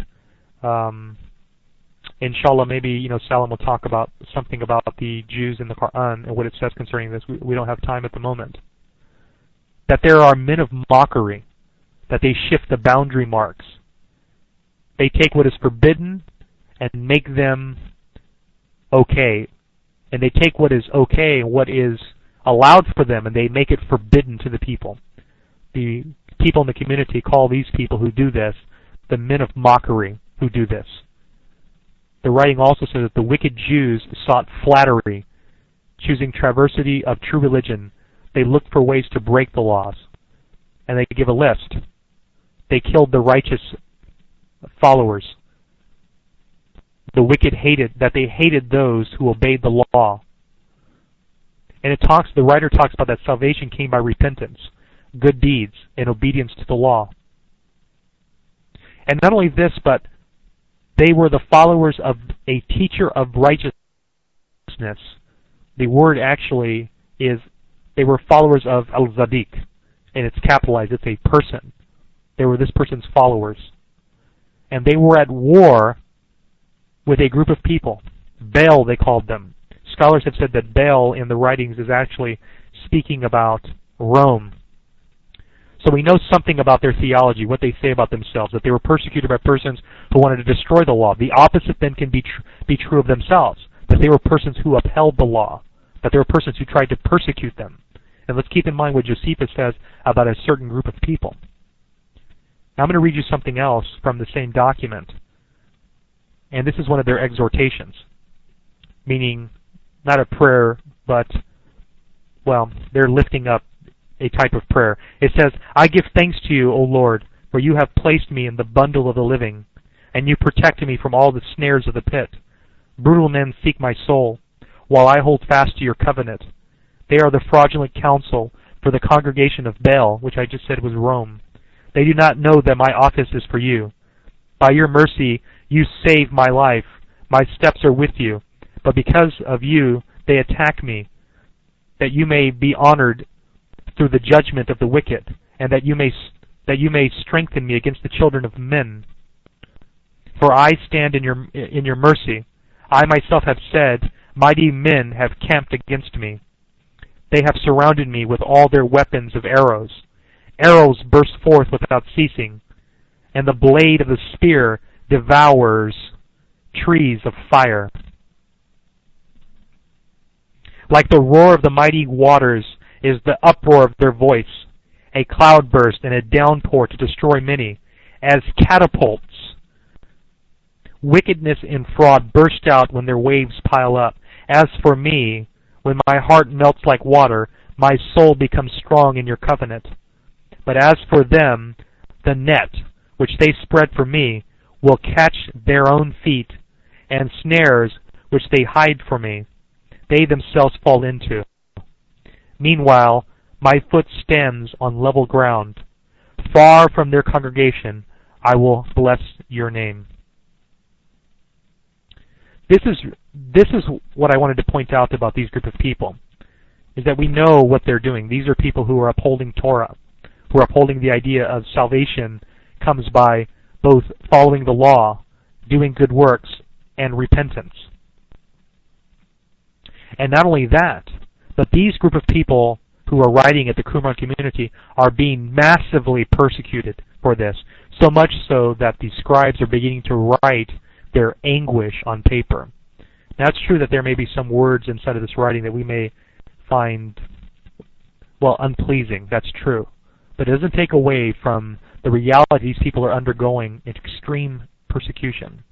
inshallah, maybe Salam will talk about something about the Jews in the Quran and what it says concerning this. We don't have time at the moment. That there are men of mockery, that they shift the boundary marks. They take what is forbidden and make them okay. And they take what is okay and what is allowed for them and they make it forbidden to the people. The people in the community call these people who do this the men of mockery who do this. The writing also says that the wicked Jews sought flattery, choosing traversity of true religion, they looked for ways to break the laws. And they give a list. They killed the righteous followers. The wicked they hated those who obeyed the law. And the writer talks about that salvation came by repentance, good deeds, and obedience to the law. And not only this, but they were the followers of a teacher of righteousness. The word actually is, they were followers of Al-Zaddiq, and it's capitalized, it's a person. They were this person's followers. And they were at war with a group of people. Baal, they called them. Scholars have said that Baal in the writings is actually speaking about Rome. So we know something about their theology, what they say about themselves, that they were persecuted by persons who wanted to destroy the law. The opposite then can be true of themselves, that they were persons who upheld the law, that they were persons who tried to persecute them. And let's keep in mind what Josephus says about a certain group of people. Now I'm going to read you something else from the same document. And this is one of their exhortations, meaning not a prayer, but, well, they're lifting up a type of prayer. It says, I give thanks to you, O Lord, for you have placed me in the bundle of the living, and you protect me from all the snares of the pit. Brutal men seek my soul, while I hold fast to your covenant. They are the fraudulent counsel for the congregation of Baal, which I just said was Rome. They do not know that my office is for you. By your mercy, you save my life. My steps are with you. But because of you, they attack me, that you may be honored through the judgment of the wicked, and that you may strengthen me against the children of men. For I stand in your mercy. I myself have said, mighty men have camped against me. They have surrounded me with all their weapons of arrows. Arrows burst forth without ceasing, and the blade of the spear devours trees of fire. Like the roar of the mighty waters is the uproar of their voice, a cloudburst and a downpour to destroy many, as catapults. Wickedness and fraud burst out when their waves pile up. As for me, when my heart melts like water, my soul becomes strong in your covenant. But as for them, the net which they spread for me will catch their own feet, and snares which they hide for me, they themselves fall into. Meanwhile, my foot stands on level ground. Far from their congregation, I will bless your name. This is what I wanted to point out about these group of people, is that we know what they're doing. These are people who are upholding Torah, who are upholding the idea of salvation comes by both following the law, doing good works, and repentance. And not only that, but these group of people who are writing at the Qumran community are being massively persecuted for this, so much so that the scribes are beginning to write their anguish on paper. Now it's true that there may be some words inside of this writing that we may find, well, unpleasing. That's true. But it doesn't take away from the reality these people are undergoing extreme persecution.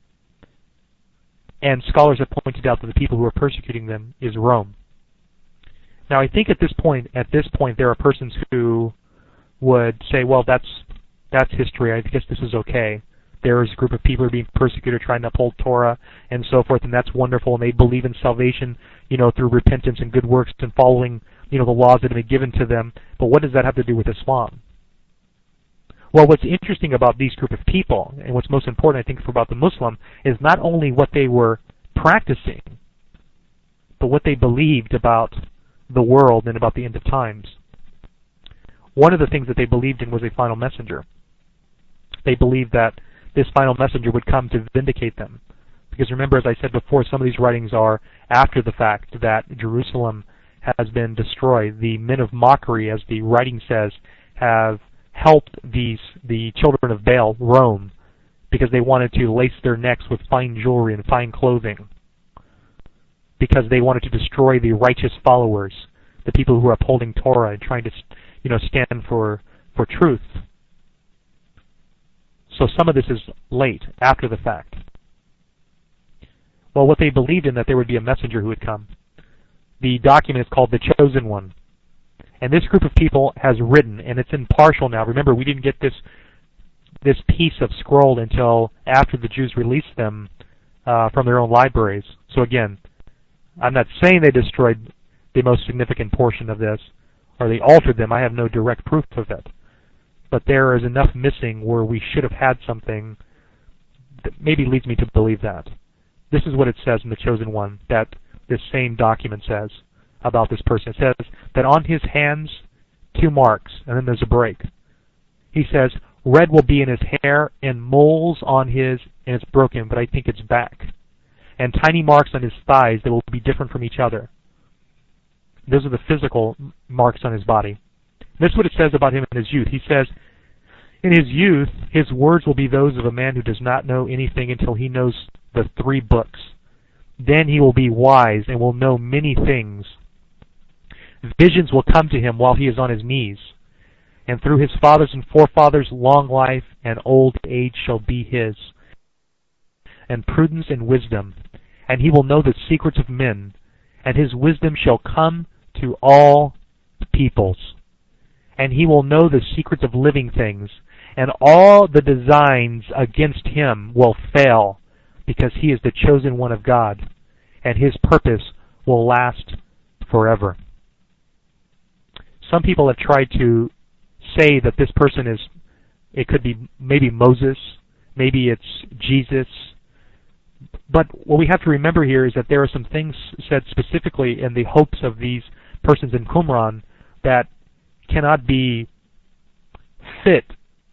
And scholars have pointed out that the people who are persecuting them is Rome. Now I think at this point there are persons who would say, well, that's history. I guess this is okay. There is a group of people who are being persecuted, trying to uphold Torah and so forth, and that's wonderful, and they believe in salvation, through repentance and good works and following, the laws that have been given to them. But what does that have to do with Islam? Well, what's interesting about these group of people, and what's most important, I think, about the Muslim, is not only what they were practicing, but what they believed about the world and about the end of times. One of the things that they believed in was a final messenger. They believed that this final messenger would come to vindicate them. Because remember, as I said before, some of these writings are after the fact that Jerusalem has been destroyed. The men of mockery, as the writing says, have helped the children of Baal, Rome, because they wanted to lace their necks with fine jewelry and fine clothing, because they wanted to destroy the righteous followers, the people who are upholding Torah and trying to stand for truth. So some of this is late, after the fact. Well, what they believed in, that there would be a messenger who would come. the document is called the Chosen One. And this group of people has written, and it's impartial now. Remember, we didn't get this piece of scroll until after the Jews released them from their own libraries. So again, I'm not saying they destroyed the most significant portion of this, or they altered them. I have no direct proof of it. But there is enough missing where we should have had something that maybe leads me to believe that. This is what it says in the Chosen One, that this same document says about this person. It says that on his hands, 2 marks, and then there's a break. He says, red will be in his hair, and moles on his, and it's broken, but I think it's back. And tiny marks on his thighs that will be different from each other. Those are the physical marks on his body. This is what it says about him in his youth. He says, in his youth, his words will be those of a man who does not know anything until he knows the 3 books. Then he will be wise and will know many things. Visions will come to him while he is on his knees. And through his fathers and forefathers, long life and old age shall be his, and prudence and wisdom. And he will know the secrets of men, and his wisdom shall come to all peoples. And he will know the secrets of living things, and all the designs against him will fail, because he is the chosen one of God, and his purpose will last forever. Some people have tried to say that this person is, it could be maybe Moses, maybe it's Jesus, but what we have to remember here is that there are some things said specifically in the hopes of these persons in Qumran that cannot be fitted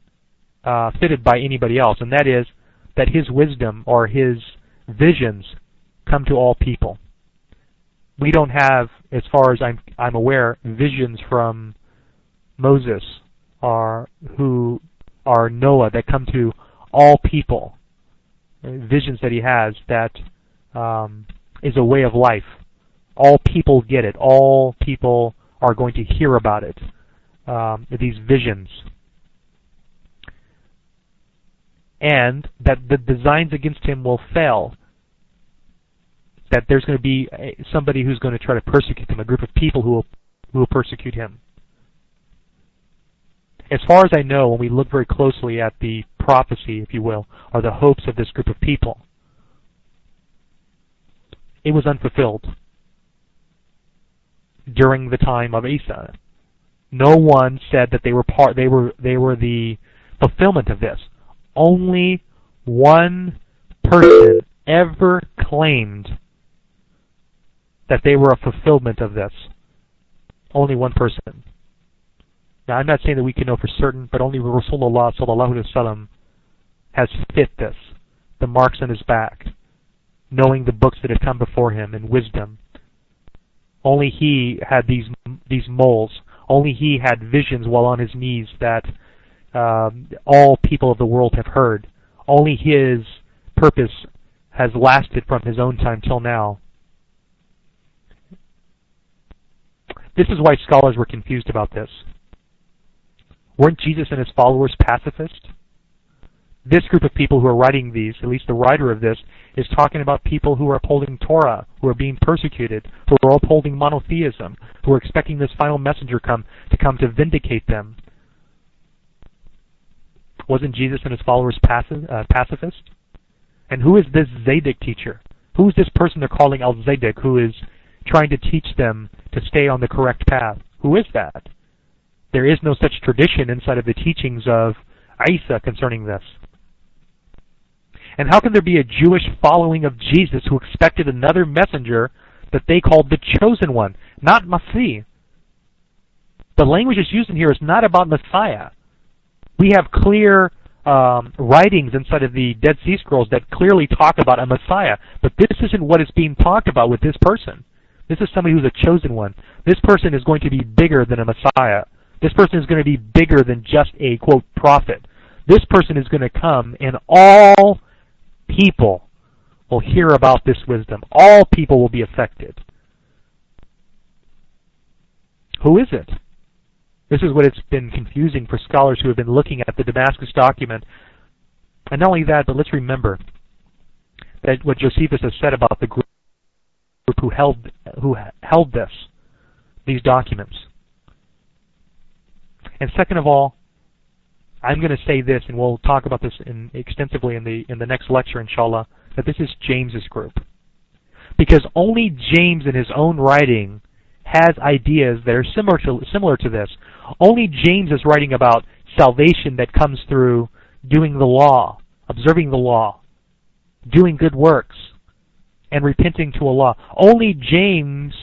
by anybody else, and that is that his wisdom or his visions come to all people. We don't have, as far as I'm aware, visions from Moses or who are Noah that come to all people. Visions that he has that is a way of life. All people get it. All people are going to hear about it. These visions. And that the designs against him will fail. That there's going to be somebody who's going to try to persecute him, a group of people who will persecute him. As far as I know, when we look very closely at the prophecy, if you will, or the hopes of this group of people, it was unfulfilled during the time of Isa. No one said that they were the fulfillment of this. Only one person ever claimed that they were a fulfillment of this. Only one person. Now, I'm not saying that we can know for certain, but only Rasulullah sallallahu alaihi wasallam has fit this, the marks on his back, knowing the books that had come before him and wisdom. Only he had these moles. Only he had visions while on his knees that all people of the world have heard. Only his purpose has lasted from his own time till now. This is why scholars were confused about this. Weren't Jesus and his followers pacifists? This group of people who are writing these, at least the writer of this, is talking about people who are upholding Torah, who are being persecuted, who are upholding monotheism, who are expecting this final messenger to come to vindicate them. Wasn't Jesus and his followers pacifists? And who is this Zaydek teacher? Who is this person they're calling Al-Zaydek who is trying to teach them to stay on the correct path? Who is that? There is no such tradition inside of the teachings of Isa concerning this. And how can there be a Jewish following of Jesus who expected another messenger that they called the Chosen One, not Masih? The language that's used in here is not about Messiah. We have clear writings inside of the Dead Sea Scrolls that clearly talk about a Messiah, but this isn't what is being talked about with this person. This is somebody who's a chosen one. This person is going to be bigger than a Messiah. This person is going to be bigger than just a, quote, prophet. This person is going to come, and all people will hear about this wisdom. All people will be affected. Who is it? This is what it's been confusing for scholars who have been looking at the Damascus document. And not only that, but let's remember that what Josephus has said about the group who held these documents. And second of all, I'm going to say this, and we'll talk about this extensively in the next lecture, inshallah, that this is James's group. Because only James in his own writing has ideas that are similar to this. Only James is writing about salvation that comes through doing the law, observing the law, doing good works, and repenting to Allah. Only James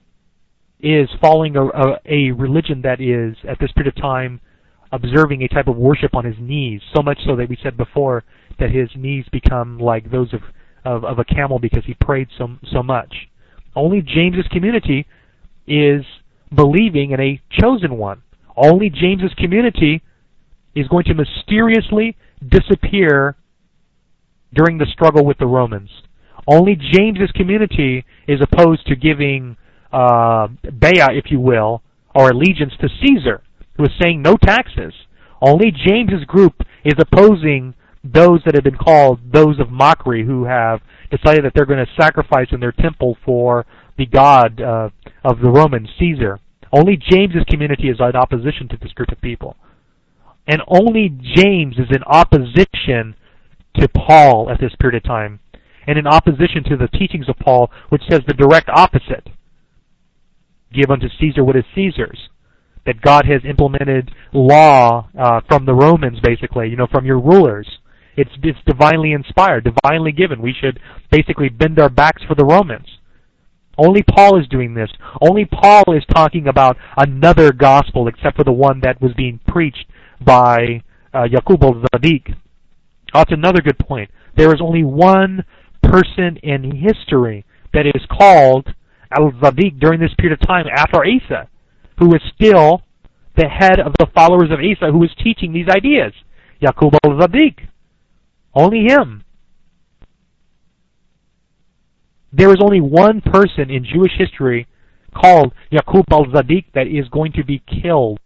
is following a religion that is, at this period of time, observing a type of worship on his knees, so much so that we said before that his knees become like those of a camel because he prayed so much. Only James's community is believing in a chosen one. Only James's community is going to mysteriously disappear during the struggle with the Romans. Only James's community is opposed to giving bay'ah, if you will, or allegiance to Caesar, who is saying no taxes. Only James's group is opposing those that have been called those of mockery, who have decided that they're going to sacrifice in their temple for the god of the Romans, Caesar. Only James's community is in opposition to this group of people. And only James is in opposition to Paul at this period of time, and in opposition to the teachings of Paul, which says the direct opposite. Give unto Caesar what is Caesar's. That God has implemented law from the Romans, basically, from your rulers. It's divinely inspired, divinely given. We should basically bend our backs for the Romans. Only Paul is doing this. Only Paul is talking about another gospel except for the one that was being preached by Yaqub al-Zaddiq. That's another good point. There is only one person in history that is called al-Zaddiq during this period of time after Isa, who is still the head of the followers of Isa, who is teaching these ideas. Yaqub al-Zaddiq. Only him. There is only one person in Jewish history called Yaqub al-Zaddiq that is going to be killed.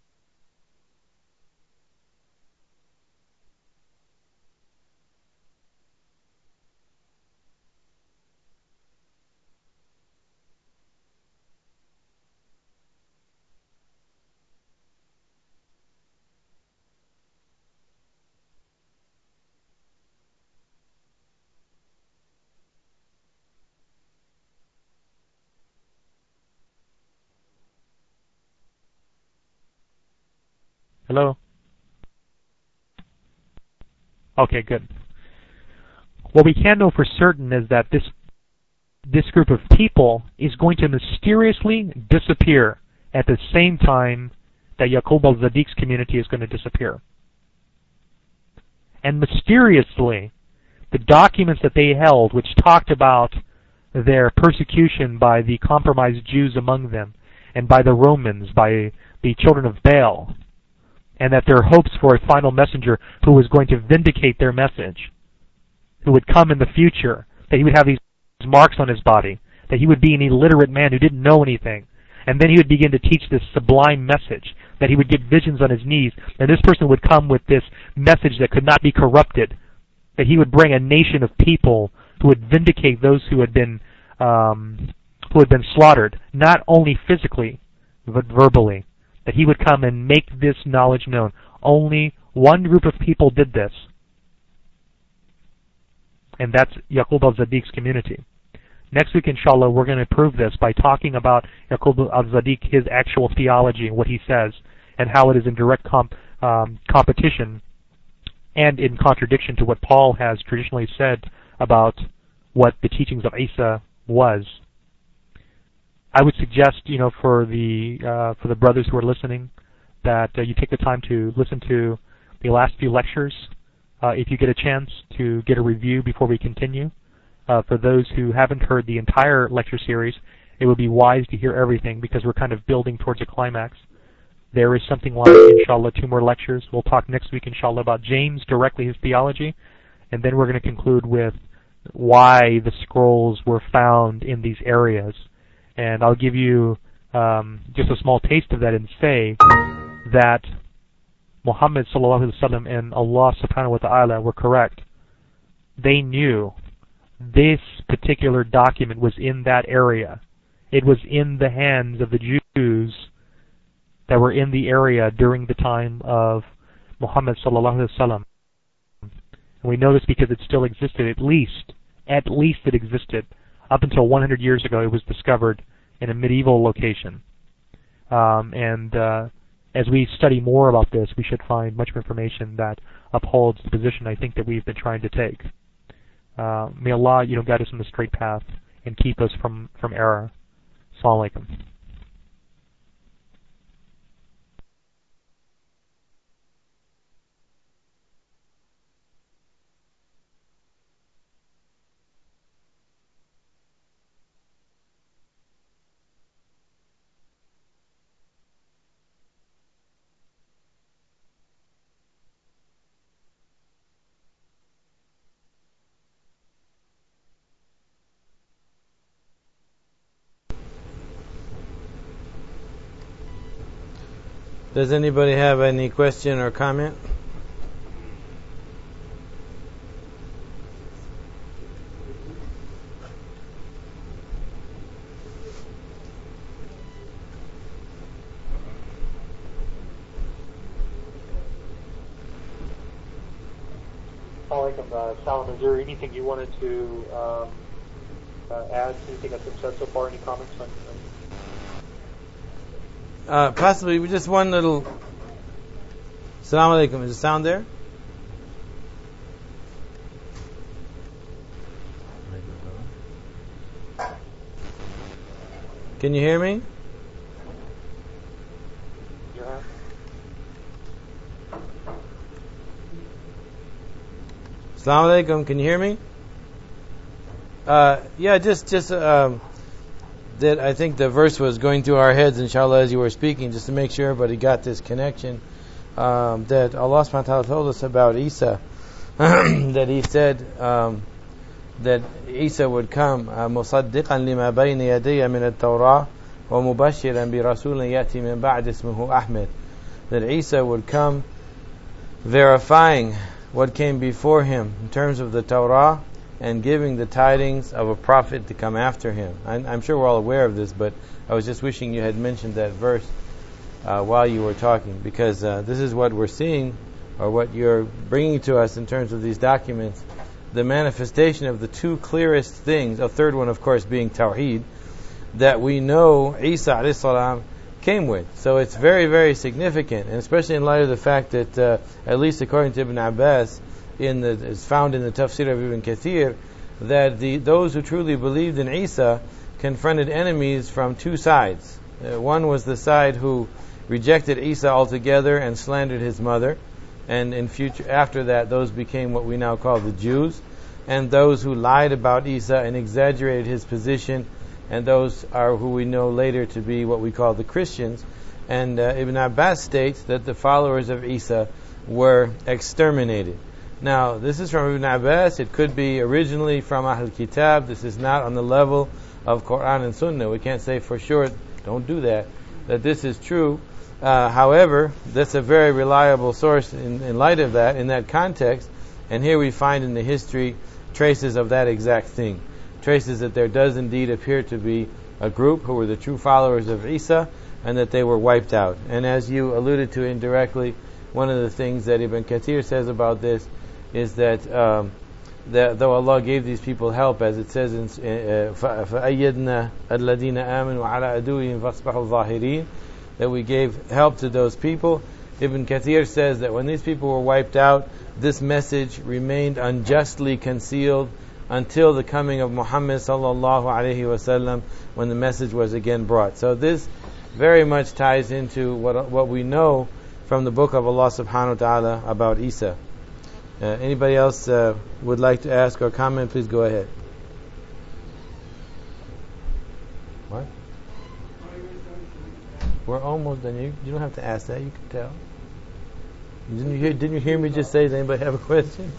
Hello? Okay, good. What we can know for certain is that this group of people is going to mysteriously disappear at the same time that Yaqub al-Zaddiq's community is going to disappear. And mysteriously, the documents that they held, which talked about their persecution by the compromised Jews among them, and by the Romans, by the children of Baal, and that their hopes for a final messenger who was going to vindicate their message, who would come in the future, that he would have these marks on his body, that he would be an illiterate man who didn't know anything, and then he would begin to teach this sublime message, that he would get visions on his knees, and this person would come with this message that could not be corrupted, that he would bring a nation of people who would vindicate those who had been slaughtered, not only physically, but verbally. That he would come and make this knowledge known. Only one group of people did this, and that's Yaqub al-Zaddiq's community. Next week, inshallah, we're going to prove this by talking about Yaqub al-Zaddiq, his actual theology and what he says, and how it is in direct competition and in contradiction to what Paul has traditionally said about what the teachings of Isa was. I would suggest, for the brothers who are listening, that you take the time to listen to the last few lectures, if you get a chance to get a review before we continue. For those who haven't heard the entire lecture series, it would be wise to hear everything because we're kind of building towards a climax. There is something like, inshallah, 2 more lectures. We'll talk next week, inshallah, about James, directly his theology, and then we're going to conclude with why the scrolls were found in these areas. And I'll give you just a small taste of that and say that Muhammad sallallahu alaihi wasallam and Allah subhanahu wa ta'ala were correct. They knew this particular document was in that area it was in the hands of the Jews that were in the area during the time of Muhammad sallallahu alaihi wasallam. And we know this because it still existed. At least it existed. Up until 100 years ago, it was discovered in a medieval location. As we study more about this, we should find much more information that upholds the position I think that we've been trying to take. May Allah, guide us on the straight path and keep us from error. Assalamu alaikum. Does anybody have any question or comment? Salam, is there anything you wanted to add? Anything that's been said so far? Any comments on? Possibly just one little. Assalamu alaikum. Is the sound there? Can you hear me? Yeah. Assalamu alaikum. Can you hear me? That I think the verse was going through our heads, inshallah, as you were speaking, just to make sure everybody got this connection. That Allah subhanahu wa ta'ala told us about Isa, that He said that Isa would come, مُصَدِّقًا لِمَا بَيْنَ يَدَيَّ مِنَ التَّوْرَاةِ وَمُبَشِّرًا بِرَسُولٍ يَأْتِي مِنْ بَعْدِ اسْمُهُ أَحْمَدٍ. That Isa would come verifying what came before him in terms of the Torah, and giving the tidings of a prophet to come after him. I'm sure we're all aware of this, but I was just wishing you had mentioned that verse while you were talking, because this is what we're seeing, or what you're bringing to us in terms of these documents, the manifestation of the two clearest things, a third one of course being Tawheed, that we know Isa alayhi salam came with. So it's very, very significant, and especially in light of the fact that, at least according to Ibn Abbas, is found in the tafsir of Ibn Kathir, that those who truly believed in Isa confronted enemies from two sides. One was the side who rejected Isa altogether and slandered his mother, and in future after that those became what we now call the Jews, and those who lied about Isa and exaggerated his position, and those are who we know later to be what we call the Christians. And Ibn Abbas states that the followers of Isa were exterminated. Now, this is from Ibn Abbas. It could be originally from Ahl Kitab. This is not on the level of Quran and Sunnah. We can't say for sure, don't do that this is true. However, that's a very reliable source in light of that, in that context. And here we find in the history traces of that exact thing. Traces that there does indeed appear to be a group who were the true followers of Isa, and that they were wiped out. And as you alluded to indirectly, one of the things that Ibn Kathir says about this is that though Allah gave these people help, as it says in فَأَيَّدْنَا الَّذِينَ آمَنُوا عَلَىٰ أَدُوِّهِمْ فَأَصْبَحُوا ظَاهِرِينَ, that we gave help to those people. Ibn Kathir says that when these people were wiped out, this message remained unjustly concealed until the coming of Muhammad sallallahu alaihi wasallam, when the message was again brought. So this very much ties into what we know from the book of Allah subhanahu wa ta'ala about Isa. Anybody else would like to ask or comment, please go ahead. What? We're almost done. You don't have to ask that. You can tell. Didn't you hear me just say, does anybody have a question?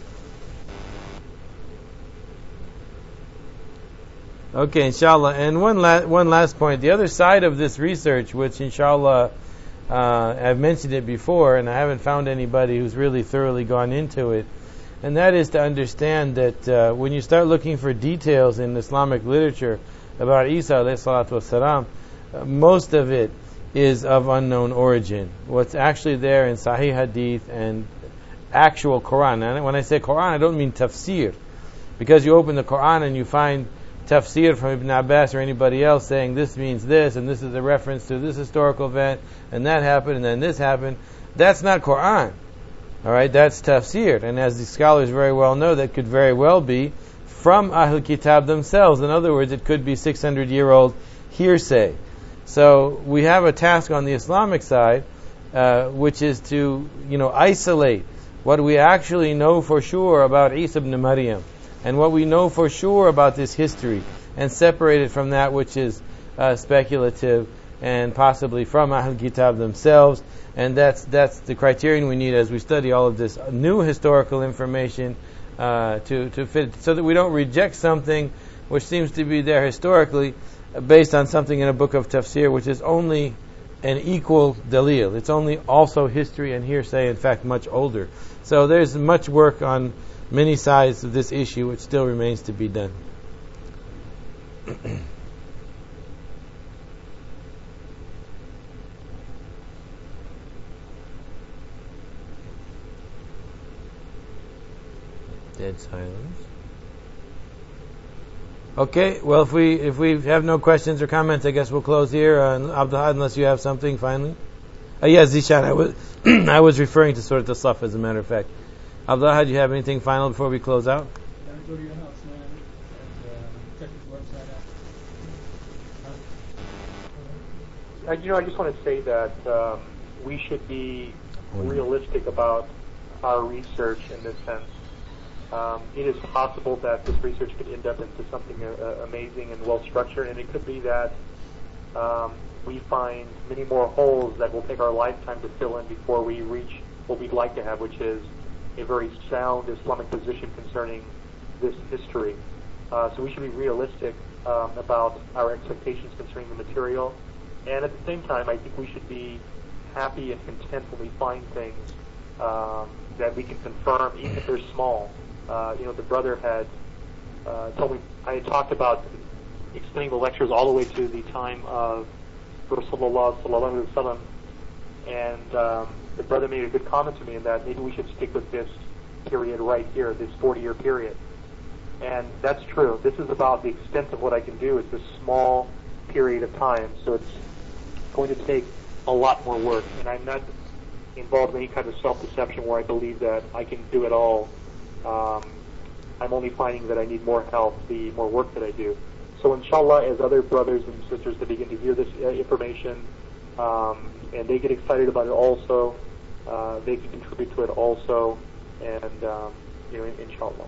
Okay, inshallah. And one last point. The other side of this research, which inshallah, I've mentioned it before, and I haven't found anybody who's really thoroughly gone into it, and that is to understand that when you start looking for details in Islamic literature about Isa alayhi salatu wasalam, most of it is of unknown origin. What's actually there in Sahih Hadith and actual Quran, and when I say Quran, I don't mean tafsir, because you open the Quran and you find tafsir from Ibn Abbas or anybody else saying this means this, and this is a reference to this historical event, and that happened, and then this happened. That's not Quran. Alright, that's tafsir. And as the scholars very well know, that could very well be from Ahl Kitab themselves. In other words, it could be 600-year-old hearsay. So we have a task on the Islamic side, which is to, isolate what we actually know for sure about Isa ibn Maryam, and what we know for sure about this history, and separate it from that which is speculative and possibly from Ahl Kitab themselves. And that's the criterion we need as we study all of this new historical information to fit, so that we don't reject something which seems to be there historically based on something in a book of tafsir which is only an equal dalil. It's only also history and hearsay, in fact much older. So there's much work on many sides of this issue which still remains to be done. Dead silence. Okay, well, if we have no questions or comments, I guess we'll close here. Abdul, unless you have something finally. Yes, Zishan, I was referring to Surah As-Saff, as a matter of fact. Abdul, do you have anything final before we close out? Go to your house, man, and check his website out. I just want to say that we should be realistic about our research in this sense. It is possible that this research could end up into something amazing and well structured, and it could be that we find many more holes that will take our lifetime to fill in before we reach what we'd like to have, which is a very sound Islamic position concerning this history. So we should be realistic about our expectations concerning the material, and at the same time, I think we should be happy and content when we find things that we can confirm, even if they're small. The brother had told me, I had talked about extending the lectures all the way to the time of Rasulullah sallallahu alaihi wasallam, and the brother made a good comment to me in that maybe we should stick with this period right here, this 40-year period. And that's true. This is about the extent of what I can do. It's a small period of time, so it's going to take a lot more work. And I'm not involved in any kind of self-deception where I believe that I can do it all. I'm only finding that I need more help the more work that I do. So inshallah, as other brothers and sisters that begin to hear this information, and they get excited about it also, they can contribute to it also, and inshallah.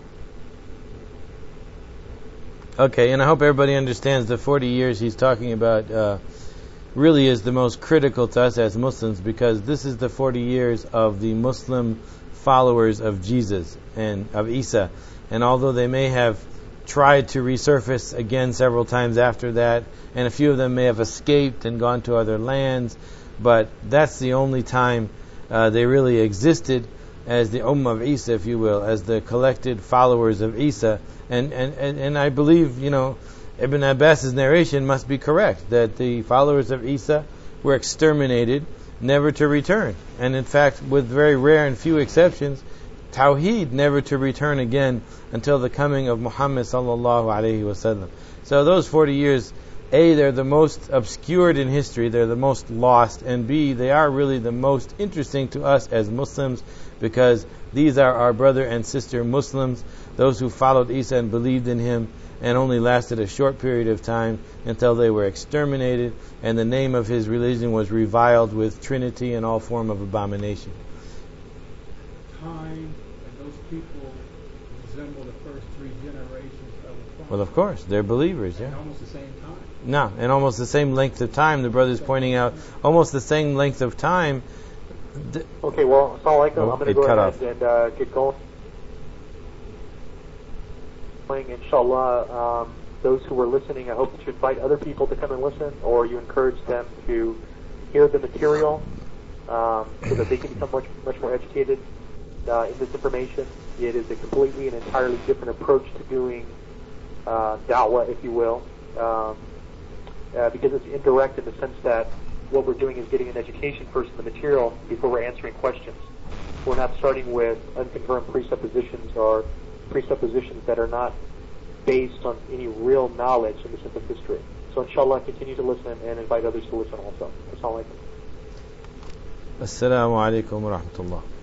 Okay, and I hope everybody understands the 40 years he's talking about really is the most critical to us as Muslims, because this is the 40 years of the Muslim followers of Jesus and of Isa. And although they may have tried to resurface again several times after that, and a few of them may have escaped and gone to other lands, but that's the only time they really existed as the Ummah of Isa, if you will, as the collected followers of Isa. And I believe, Ibn Abbas's narration must be correct, that the followers of Isa were exterminated, never to return. And in fact, with very rare and few exceptions, Tawheed never to return again until the coming of Muhammad sallallahu alaihi wasallam. So those 40 years, A, they're the most obscured in history, they're the most lost, and B, they are really the most interesting to us as Muslims, because these are our brother and sister Muslims, those who followed Isa and believed in him, and only lasted a short period of time until they were exterminated, and the name of his religion was reviled with Trinity and all form of abomination. Time and those people resemble the first three generations of the Prophet. Well, of course, they're believers, yeah. At almost the same time. No, and almost the same length of time. The brother's pointing out almost the same length of time. Okay, well, assalamu alaikum. I'm going to go ahead off. and get going. Inshallah, those who were listening, I hope that you invite other people to come and listen, or you encourage them to hear the material so that they can become much more educated in this information. It is a completely and entirely different approach to doing da'wah, if you will. because it's indirect in the sense that what we're doing is getting an education first in the material before we're answering questions. We're not starting with unconfirmed presuppositions or presuppositions that are not based on any real knowledge in the sense of history. So inshallah, continue to listen and invite others to listen also. Assalamu alaikum. Assalamu alaikum wa rahmatullah.